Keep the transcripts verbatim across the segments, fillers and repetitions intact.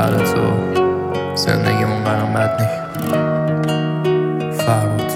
بعد تو زندگیمون برام بد نی فرود.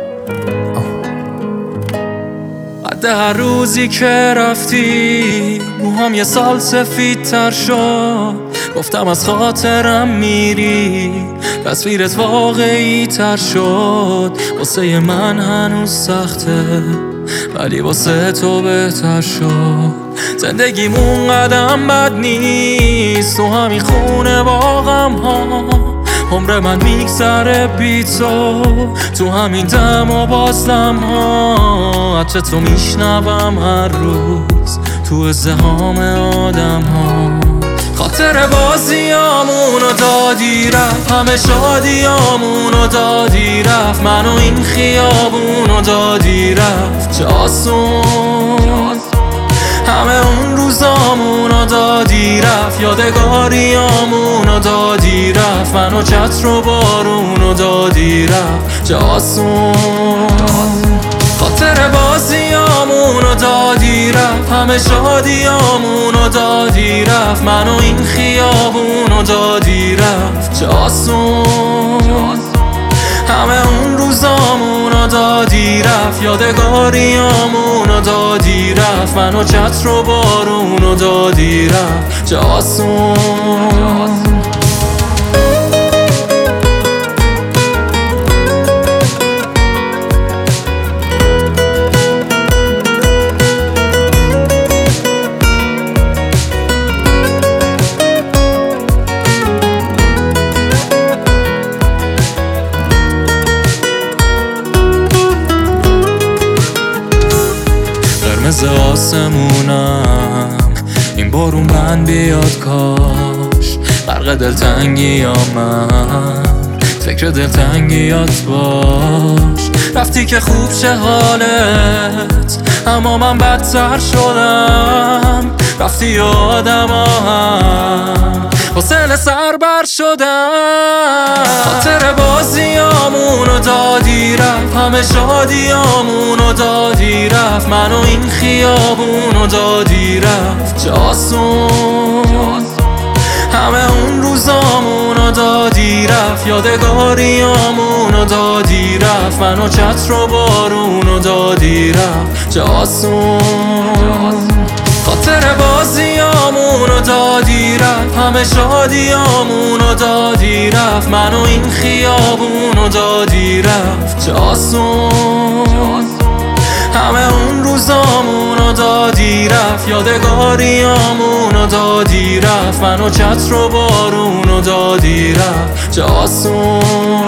بعد هر روزی که رفتی موهام یه سال سفیدتر شد، گفتم از خاطرم میری تصویرت واقعی تر شد. واسه من هنوز سخته ولی واسه تو بهتر شد. زندگیمون قدم بد نیست تو همین خونه با غم ها، عمر من میگذره بی تو تو همین دم و بازدم ها. عطر تو میشنوم هر روز تو ازدحام آدم ها. خاطر بازیامونو دادی رفت، همه شادیامونو دادی رفت، منو این خیابونو دادی رفت. چه آسون همه اون روزامونو دادی رفت، یادگاریامونو دادی رفت، منو چتر و بارونو دادی رفت. چه آسون خاطر بازیامونو دادی رفت، همه شادیامونو دادی رفت، منو این خیابونو دادی رفت. چه آسون همه اون روزامونو دادی رفت، یادگاریامونو دادی رفت، منو چتر و بارونو دادی رفت. چه آسون قرمز آسمونم این بارون بند بیاد کاش، غرق دلتنگی یا من فکر دلتنگیات باش. رفتی که خوب شه حالت اما من بدتر شدم، رفتی و آدم هم حسن سر بر شدم. خاطر بازیامونو دادی رفت، همه شادیامونو دادی رفت، منو این خیابونو دادی رفت. چه آسون همه اون روزامونو دادی رفت، یادگاریامونو دادی رفت، منو چتر و بارونو دادی رفت. چه آسون خاطر بازیامونو دادی رفت، همه شادیامونو دادی رفت، منو این خیابونو دادی رفت. چه آسون همه اون روزامونو دادی رفت، یادگاریامونو دادی رفت، منو چتر و بارونو دادی رفت. چه آسون